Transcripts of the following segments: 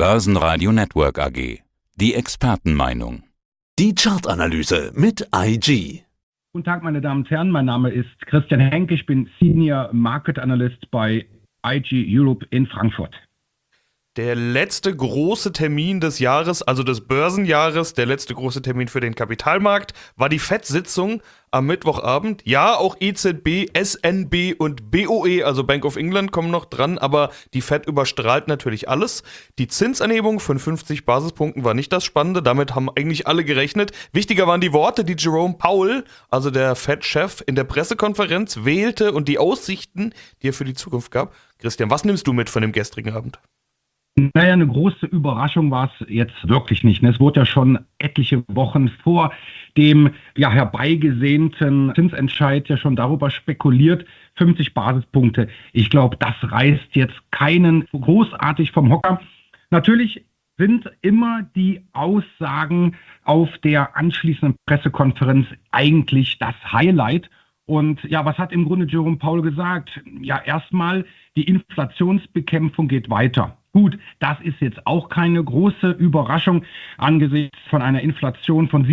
Börsenradio Network AG. Die Expertenmeinung. Die Chartanalyse mit IG. Guten Tag, meine Damen und Herren. Mein Name ist Christian Henke. Ich bin Senior Market Analyst bei IG Europe in Frankfurt. Der letzte große Termin des Jahres, also des Börsenjahres, der letzte große Termin für den Kapitalmarkt, war die FED-Sitzung am Mittwochabend. Ja, auch EZB, SNB und BOE, also Bank of England, kommen noch dran, aber die FED überstrahlt natürlich alles. Die Zinsanhebung von 50 Basispunkten war nicht das Spannende, damit haben eigentlich alle gerechnet. Wichtiger waren die Worte, die Jerome Powell, also der FED-Chef, in der Pressekonferenz wählte und die Aussichten, die er für die Zukunft gab. Christian, was nimmst du mit von dem gestrigen Abend? Naja, eine große Überraschung war es jetzt wirklich nicht. Es wurde ja schon etliche Wochen vor dem herbeigesehnten Zinsentscheid ja schon darüber spekuliert, 50 Basispunkte. Ich glaube, das reißt jetzt keinen großartig vom Hocker. Natürlich sind immer die Aussagen auf der anschließenden Pressekonferenz eigentlich das Highlight. Und ja, was hat im Grunde Jerome Powell gesagt? Ja, erstmal, die Inflationsbekämpfung geht weiter. Gut, das ist jetzt auch keine große Überraschung angesichts von einer Inflation von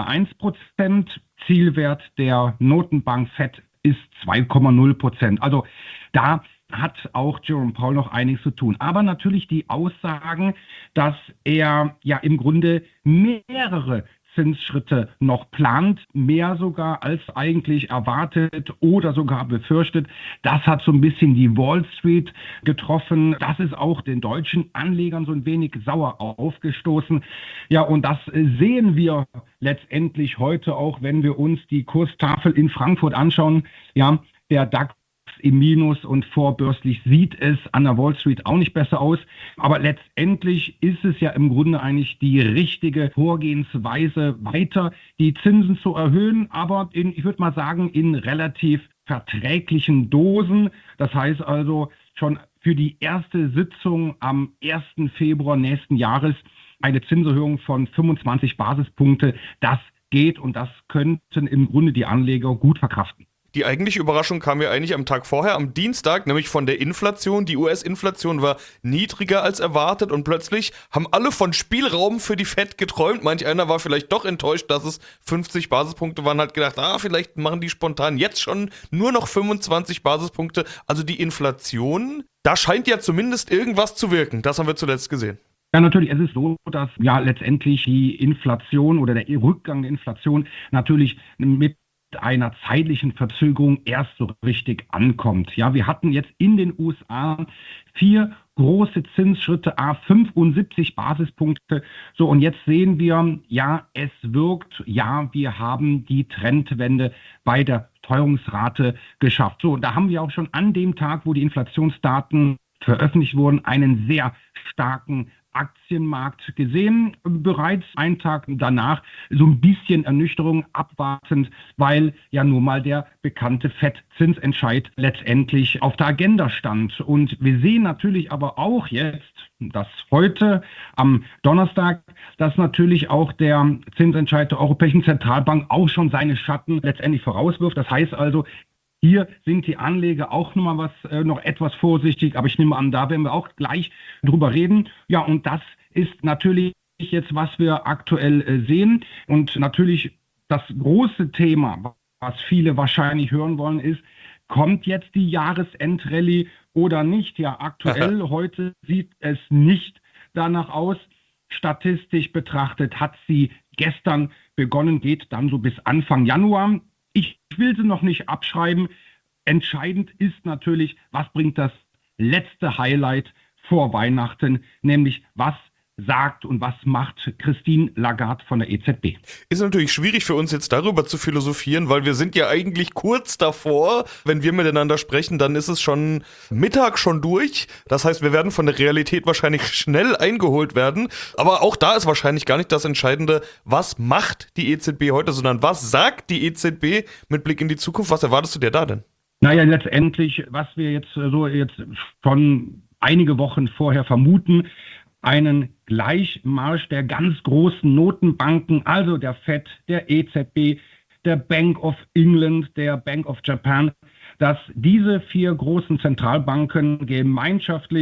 7,1%. Zielwert der Notenbank FED ist 2,0%. Also da hat auch Jerome Powell noch einiges zu tun. Aber natürlich die Aussagen, dass er ja im Grunde mehrere Zinsschritte noch plant, mehr sogar als eigentlich erwartet oder sogar befürchtet. Das hat so ein bisschen die Wall Street getroffen. Das ist auch den deutschen Anlegern so ein wenig sauer aufgestoßen. Ja, und das sehen wir letztendlich heute auch, wenn wir uns die Kurstafel in Frankfurt anschauen. Ja, der DAX im Minus und vorbörslich sieht es an der Wall Street auch nicht besser aus. Aber letztendlich ist es ja im Grunde eigentlich die richtige Vorgehensweise, weiter die Zinsen zu erhöhen, aber ich würde mal sagen, in relativ verträglichen Dosen. Das heißt also schon für die erste Sitzung am 1. Februar nächsten Jahres eine Zinserhöhung von 25 Basispunkte. Das geht und das könnten im Grunde die Anleger gut verkraften. Die eigentliche Überraschung kam ja eigentlich am Tag vorher, am Dienstag, nämlich von der Inflation. Die US-Inflation war niedriger als erwartet und plötzlich haben alle von Spielraum für die FED geträumt. Manch einer war vielleicht doch enttäuscht, dass es 50 Basispunkte waren, hat gedacht, vielleicht machen die spontan jetzt schon nur noch 25 Basispunkte. Also die Inflation, da scheint ja zumindest irgendwas zu wirken. Das haben wir zuletzt gesehen. Ja, natürlich, es ist so, dass ja letztendlich die Inflation oder der Rückgang der Inflation natürlich mit einer zeitlichen Verzögerung erst so richtig ankommt. Ja, wir hatten jetzt in den USA 4 große Zinsschritte, 75 Basispunkte. So, und jetzt sehen wir, ja, es wirkt, ja, wir haben die Trendwende bei der Teuerungsrate geschafft. So, und da haben wir auch schon an dem Tag, wo die Inflationsdaten veröffentlicht wurden, einen sehr starken Aktienmarkt gesehen. Bereits einen Tag danach so ein bisschen Ernüchterung abwartend, weil ja nun mal der bekannte FED-Zinsentscheid letztendlich auf der Agenda stand. Und wir sehen natürlich aber auch jetzt, dass heute am Donnerstag, dass natürlich auch der Zinsentscheid der Europäischen Zentralbank auch schon seine Schatten letztendlich vorauswirft. Das heißt also, hier sind die Anleger auch noch etwas vorsichtig, aber ich nehme an, da werden wir auch gleich drüber reden. Ja, und das ist natürlich jetzt, was wir aktuell sehen. Und natürlich das große Thema, was viele wahrscheinlich hören wollen, ist, kommt jetzt die Jahresendrallye oder nicht? Ja, aktuell heute sieht es nicht danach aus. Statistisch betrachtet hat sie gestern begonnen, geht dann so bis Anfang Januar. Ich will sie noch nicht abschreiben. Entscheidend ist natürlich, was bringt das letzte Highlight vor Weihnachten, nämlich was sagt und was macht Christine Lagarde von der EZB. Ist natürlich schwierig für uns jetzt darüber zu philosophieren, weil wir sind ja eigentlich kurz davor. Wenn wir miteinander sprechen, dann ist es schon Mittag schon durch. Das heißt, wir werden von der Realität wahrscheinlich schnell eingeholt werden. Aber auch da ist wahrscheinlich gar nicht das Entscheidende, was macht die EZB heute, sondern was sagt die EZB mit Blick in die Zukunft. Was erwartest du dir da denn? Naja, letztendlich, was wir jetzt schon einige Wochen vorher vermuten, einen Gleichmarsch der ganz großen Notenbanken, also der FED, der EZB, der Bank of England, der Bank of Japan, dass diese 4 großen Zentralbanken gemeinschaftlich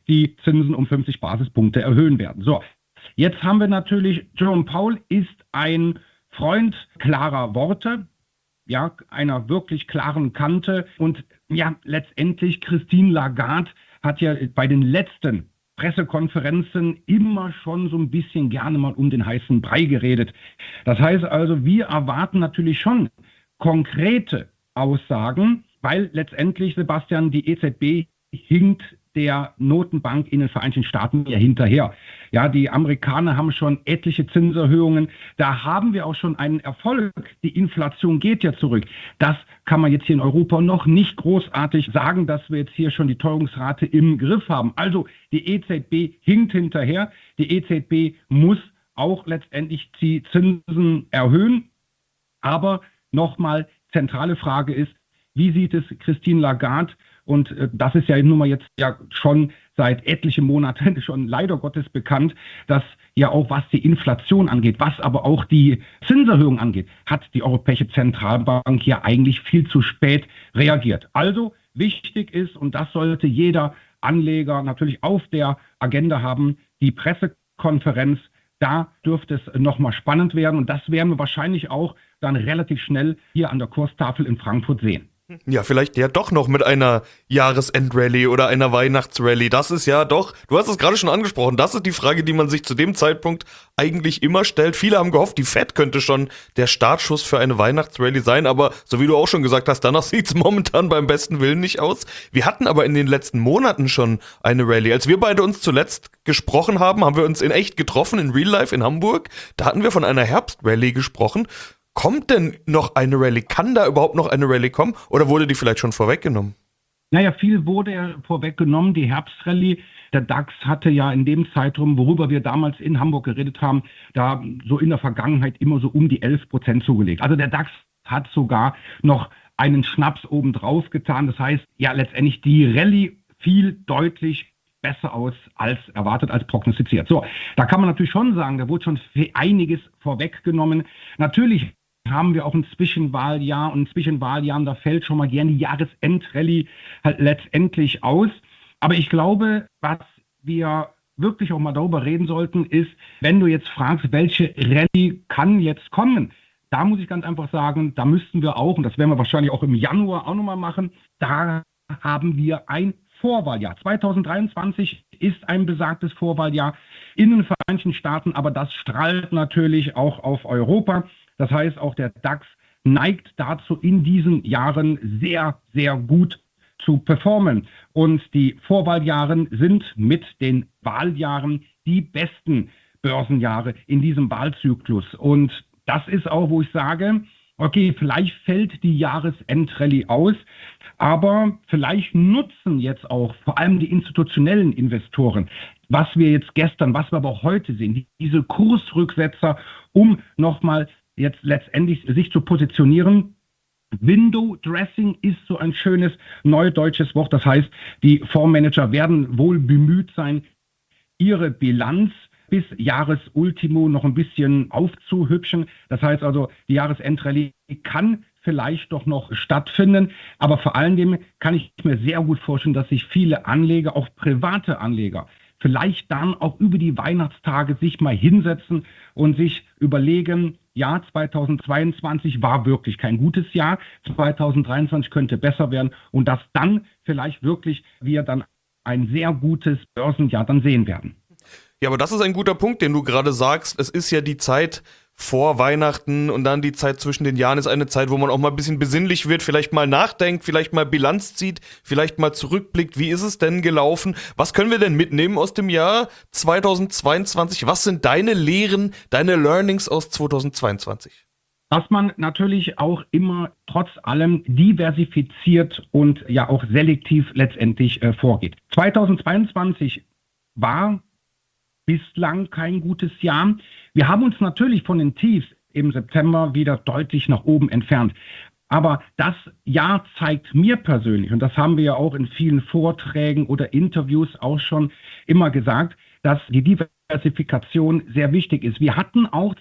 die Zinsen um 50 Basispunkte erhöhen werden. So, jetzt haben wir natürlich, Jerome Powell ist ein Freund klarer Worte, ja, einer wirklich klaren Kante. Und ja, letztendlich Christine Lagarde hat ja bei den letzten Pressekonferenzen immer schon so ein bisschen gerne mal um den heißen Brei geredet. Das heißt also, wir erwarten natürlich schon konkrete Aussagen, weil letztendlich, Sebastian, die EZB hinkt der Notenbank in den Vereinigten Staaten ja hinterher. Ja, die Amerikaner haben schon etliche Zinserhöhungen. Da haben wir auch schon einen Erfolg. Die Inflation geht ja zurück. Das kann man jetzt hier in Europa noch nicht großartig sagen, dass wir jetzt hier schon die Teuerungsrate im Griff haben. Also die EZB hinkt hinterher. Die EZB muss auch letztendlich die Zinsen erhöhen. Aber nochmal, zentrale Frage ist, wie sieht es Christine Lagarde? Und das ist ja nun mal jetzt ja schon seit etlichen Monaten schon leider Gottes bekannt, dass ja auch was die Inflation angeht, was aber auch die Zinserhöhung angeht, hat die Europäische Zentralbank ja eigentlich viel zu spät reagiert. Also wichtig ist, und das sollte jeder Anleger natürlich auf der Agenda haben, die Pressekonferenz. Da dürfte es nochmal spannend werden und das werden wir wahrscheinlich auch dann relativ schnell hier an der Kurstafel in Frankfurt sehen. Ja, vielleicht ja doch noch mit einer Jahresendrallye oder einer Weihnachtsrallye. Das ist ja doch, du hast es gerade schon angesprochen, das ist die Frage, die man sich zu dem Zeitpunkt eigentlich immer stellt. Viele haben gehofft, die Fed könnte schon der Startschuss für eine Weihnachtsrallye sein, aber so wie du auch schon gesagt hast, danach sieht es momentan beim besten Willen nicht aus. Wir hatten aber in den letzten Monaten schon eine Rallye. Als wir beide uns zuletzt gesprochen haben, haben wir uns in echt getroffen, in Real Life in Hamburg. Da hatten wir von einer Herbstrallye gesprochen. Kommt denn noch eine Rallye? Kann da überhaupt noch eine Rallye kommen? Oder wurde die vielleicht schon vorweggenommen? Naja, viel wurde ja vorweggenommen. Die Herbstrallye, der DAX hatte ja in dem Zeitraum, worüber wir damals in Hamburg geredet haben, da so in der Vergangenheit immer so um die 11% zugelegt. Also der DAX hat sogar noch einen Schnaps obendrauf getan. Das heißt, ja, letztendlich die Rallye fiel deutlich besser aus als erwartet, als prognostiziert. So, da kann man natürlich schon sagen, da wurde schon einiges vorweggenommen. Natürlich haben wir auch ein Zwischenwahljahr und ein Zwischenwahljahr, da fällt schon mal gerne die Jahresendrallye halt letztendlich aus. Aber ich glaube, was wir wirklich auch mal darüber reden sollten, ist, wenn du jetzt fragst, welche Rallye kann jetzt kommen, da muss ich ganz einfach sagen, da müssten wir auch, und das werden wir wahrscheinlich auch im Januar auch nochmal machen, da haben wir ein Vorwahljahr. 2023 ist ein besagtes Vorwahljahr in den Vereinigten Staaten, aber das strahlt natürlich auch auf Europa. Das heißt, auch der DAX neigt dazu, in diesen Jahren sehr, sehr gut zu performen. Und die Vorwahljahren sind mit den Wahljahren die besten Börsenjahre in diesem Wahlzyklus. Und das ist auch, wo ich sage, okay, vielleicht fällt die Jahresendrallye aus, aber vielleicht nutzen jetzt auch vor allem die institutionellen Investoren, was wir jetzt gestern, was wir aber auch heute sehen, diese Kursrücksetzer, um nochmal jetzt letztendlich sich zu positionieren. Window Dressing ist so ein schönes neudeutsches Wort. Das heißt, die Fondsmanager werden wohl bemüht sein, ihre Bilanz bis Jahresultimo noch ein bisschen aufzuhübschen. Das heißt also, die Jahresendrallye kann vielleicht doch noch stattfinden. Aber vor allen Dingen kann ich mir sehr gut vorstellen, dass sich viele Anleger, auch private Anleger, vielleicht dann auch über die Weihnachtstage sich mal hinsetzen und sich überlegen, ja, 2022 war wirklich kein gutes Jahr, 2023 könnte besser werden und dass dann vielleicht wirklich wir dann ein sehr gutes Börsenjahr dann sehen werden. Ja, aber das ist ein guter Punkt, den du gerade sagst. Es ist ja die Zeit vor Weihnachten und dann die Zeit zwischen den Jahren ist eine Zeit, wo man auch mal ein bisschen besinnlich wird, vielleicht mal nachdenkt, vielleicht mal Bilanz zieht, vielleicht mal zurückblickt. Wie ist es denn gelaufen? Was können wir denn mitnehmen aus dem Jahr 2022? Was sind deine Lehren, deine Learnings aus 2022? Dass man natürlich auch immer trotz allem diversifiziert und ja auch selektiv letztendlich vorgeht. 2022 war bislang kein gutes Jahr. Wir haben uns natürlich von den Tiefs im September wieder deutlich nach oben entfernt. Aber das Jahr zeigt mir persönlich, und das haben wir ja auch in vielen Vorträgen oder Interviews auch schon immer gesagt, dass die Diversifikation sehr wichtig ist. Wir hatten auch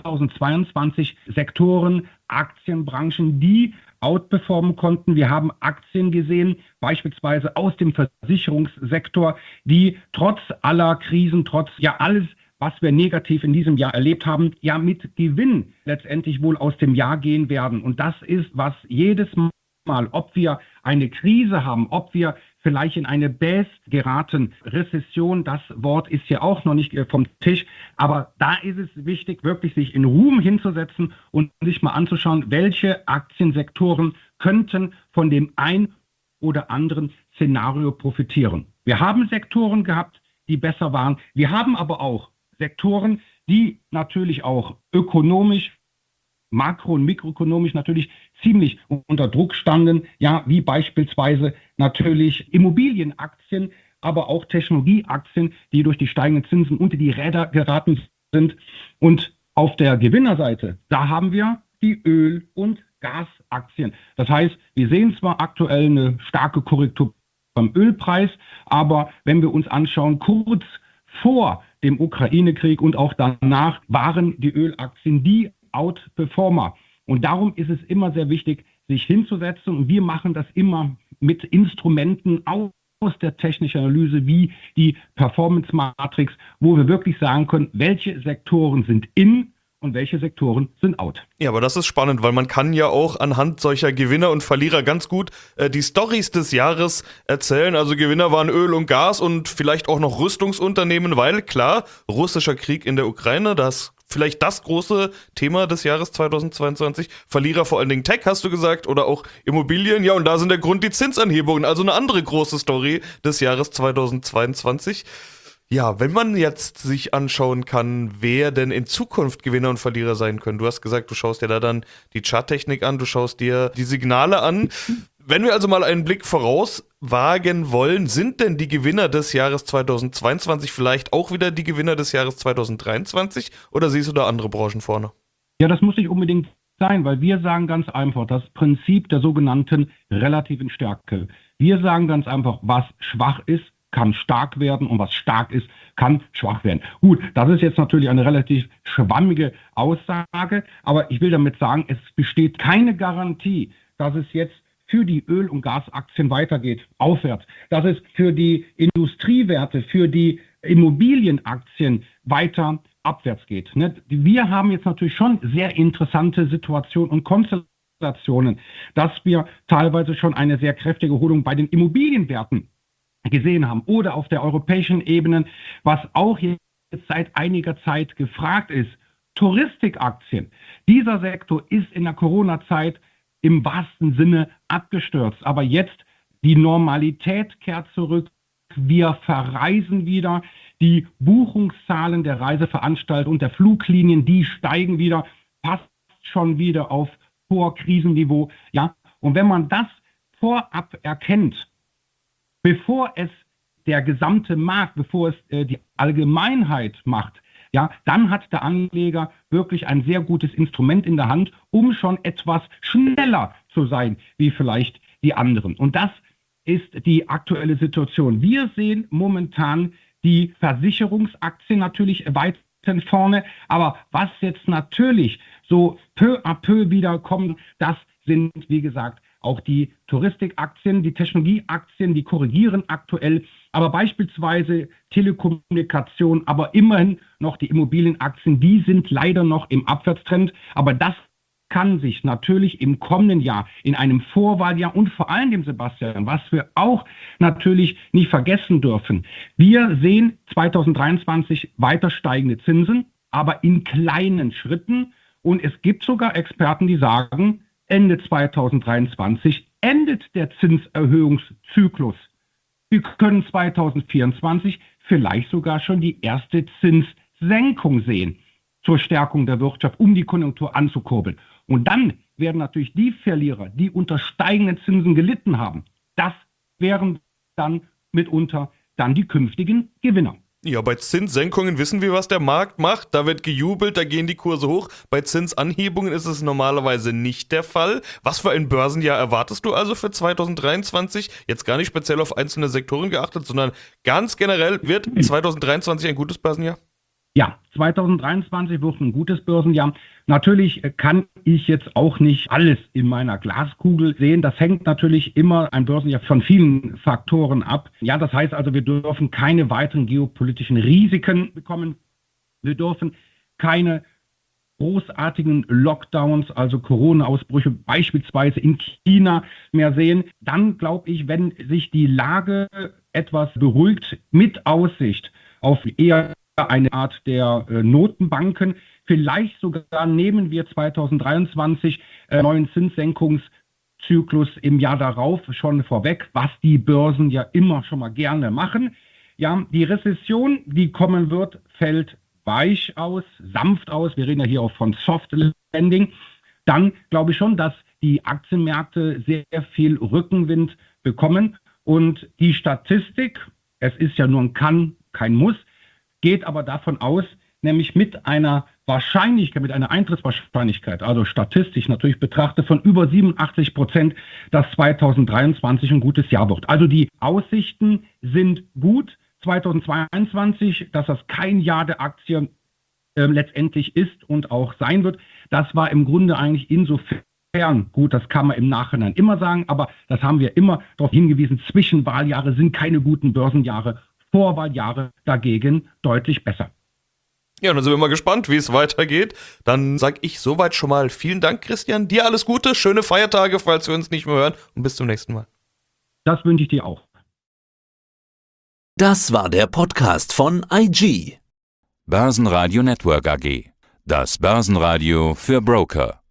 2022 Sektoren, Aktienbranchen, die outperformen konnten. Wir haben Aktien gesehen, beispielsweise aus dem Versicherungssektor, die trotz aller Krisen, trotz alles, was wir negativ in diesem Jahr erlebt haben, ja mit Gewinn letztendlich wohl aus dem Jahr gehen werden. Und das ist, was jedes Mal, ob wir eine Krise haben, ob wir vielleicht in eine Baisse geraten, Rezession, das Wort ist ja auch noch nicht vom Tisch, aber da ist es wichtig, wirklich sich in Ruhe hinzusetzen und sich mal anzuschauen, welche Aktiensektoren könnten von dem ein oder anderen Szenario profitieren. Wir haben Sektoren gehabt, die besser waren. Wir haben aber auch Sektoren, die natürlich auch ökonomisch, makro- und mikroökonomisch natürlich ziemlich unter Druck standen, ja, wie beispielsweise natürlich Immobilienaktien, aber auch Technologieaktien, die durch die steigenden Zinsen unter die Räder geraten sind. Und auf der Gewinnerseite, da haben wir die Öl- und Gasaktien. Das heißt, wir sehen zwar aktuell eine starke Korrektur beim Ölpreis, aber wenn wir uns anschauen, kurz vor dem Ukraine-Krieg und auch danach waren die Ölaktien die Outperformer. Und darum ist es immer sehr wichtig, sich hinzusetzen. Und wir machen das immer mit Instrumenten aus der technischen Analyse wie die Performance Matrix, wo wir wirklich sagen können, welche Sektoren sind in und welche Sektoren sind out. Ja, aber das ist spannend, weil man kann ja auch anhand solcher Gewinner und Verlierer ganz gut die Storys des Jahres erzählen. Also Gewinner waren Öl und Gas und vielleicht auch noch Rüstungsunternehmen, weil klar, russischer Krieg in der Ukraine, das vielleicht das große Thema des Jahres 2022. Verlierer vor allen Dingen Tech, hast du gesagt, oder auch Immobilien. Ja, und da sind der Grund die Zinsanhebungen, also eine andere große Story des Jahres 2022. Ja, wenn man jetzt sich anschauen kann, wer denn in Zukunft Gewinner und Verlierer sein können. Du hast gesagt, du schaust dir da dann die Charttechnik an, du schaust dir die Signale an. Wenn wir also mal einen Blick voraus wagen wollen, sind denn die Gewinner des Jahres 2022 vielleicht auch wieder die Gewinner des Jahres 2023 oder siehst du da andere Branchen vorne? Ja, das muss nicht unbedingt sein, weil wir sagen ganz einfach, das Prinzip der sogenannten relativen Stärke. Wir sagen ganz einfach, was schwach ist, kann stark werden und was stark ist, kann schwach werden. Gut, das ist jetzt natürlich eine relativ schwammige Aussage, aber ich will damit sagen, es besteht keine Garantie, dass es jetzt für die Öl- und Gasaktien weitergeht, aufwärts, dass es für die Industriewerte, für die Immobilienaktien weiter abwärts geht. Wir haben jetzt natürlich schon sehr interessante Situationen und Konstellationen, dass wir teilweise schon eine sehr kräftige Erholung bei den Immobilienwerten gesehen haben oder auf der europäischen Ebene, was auch jetzt seit einiger Zeit gefragt ist, Touristikaktien. Dieser Sektor ist in der Corona-Zeit im wahrsten Sinne abgestürzt, aber jetzt die Normalität kehrt zurück, wir verreisen wieder, die Buchungszahlen der Reiseveranstalter und der Fluglinien, die steigen wieder, passt schon wieder auf Vorkrisenniveau, ja, und wenn man das vorab erkennt, bevor es der gesamte Markt, bevor es die Allgemeinheit macht, ja, dann hat der Anleger wirklich ein sehr gutes Instrument in der Hand, um schon etwas schneller zu sein, wie vielleicht die anderen. Und das ist die aktuelle Situation. Wir sehen momentan die Versicherungsaktien natürlich weit vorne, aber was jetzt natürlich so peu à peu wieder kommt, das sind, wie gesagt, auch die Touristikaktien, die Technologieaktien, die korrigieren aktuell, aber beispielsweise Telekommunikation, aber immerhin noch die Immobilienaktien, die sind leider noch im Abwärtstrend, aber das kann sich natürlich im kommenden Jahr, in einem Vorwahljahr und vor allem dem Sebastian, was wir auch natürlich nicht vergessen dürfen, wir sehen 2023 weiter steigende Zinsen, aber in kleinen Schritten und es gibt sogar Experten, die sagen, Ende 2023 endet der Zinserhöhungszyklus. Wir können 2024 vielleicht sogar schon die erste Zinssenkung sehen zur Stärkung der Wirtschaft, um die Konjunktur anzukurbeln. Und dann werden natürlich die Verlierer, die unter steigenden Zinsen gelitten haben, das wären dann mitunter dann die künftigen Gewinner. Ja, bei Zinssenkungen wissen wir, was der Markt macht. Da wird gejubelt, da gehen die Kurse hoch. Bei Zinsanhebungen ist es normalerweise nicht der Fall. Was für ein Börsenjahr erwartest du also für 2023? Jetzt gar nicht speziell auf einzelne Sektoren geachtet, sondern ganz generell, wird 2023 ein gutes Börsenjahr? Ja, 2023 wird ein gutes Börsenjahr. Natürlich kann ich jetzt auch nicht alles in meiner Glaskugel sehen. Das hängt natürlich immer ein Börsenjahr von vielen Faktoren ab. Ja, das heißt also, wir dürfen keine weiteren geopolitischen Risiken bekommen. Wir dürfen keine großartigen Lockdowns, also Corona-Ausbrüche beispielsweise in China mehr sehen. Dann glaube ich, wenn sich die Lage etwas beruhigt, mit Aussicht auf eher eine Art der Notenbanken. Vielleicht sogar nehmen wir 2023 neuen Zinssenkungszyklus im Jahr darauf schon vorweg, was die Börsen ja immer schon mal gerne machen. Ja, die Rezession, die kommen wird, fällt weich aus, sanft aus. Wir reden ja hier auch von Soft Landing. Dann glaube ich schon, dass die Aktienmärkte sehr viel Rückenwind bekommen. Und die Statistik, es ist ja nur ein Kann, kein Muss, geht aber davon aus, nämlich mit einer Wahrscheinlichkeit, mit einer Eintrittswahrscheinlichkeit, also statistisch natürlich betrachtet, von über 87%, dass 2023 ein gutes Jahr wird. Also die Aussichten sind gut. 2022, dass das kein Jahr der Aktien letztendlich ist und auch sein wird, das war im Grunde eigentlich insofern gut, das kann man im Nachhinein immer sagen, aber das haben wir immer darauf hingewiesen, Zwischenwahljahre sind keine guten Börsenjahre. Vorwahljahre dagegen deutlich besser. Ja, dann sind wir mal gespannt, wie es weitergeht. Dann sage ich soweit schon mal vielen Dank, Christian. Dir alles Gute, schöne Feiertage, falls wir uns nicht mehr hören und bis zum nächsten Mal. Das wünsche ich dir auch. Das war der Podcast von IG. Börsenradio Network AG. Das Börsenradio für Broker.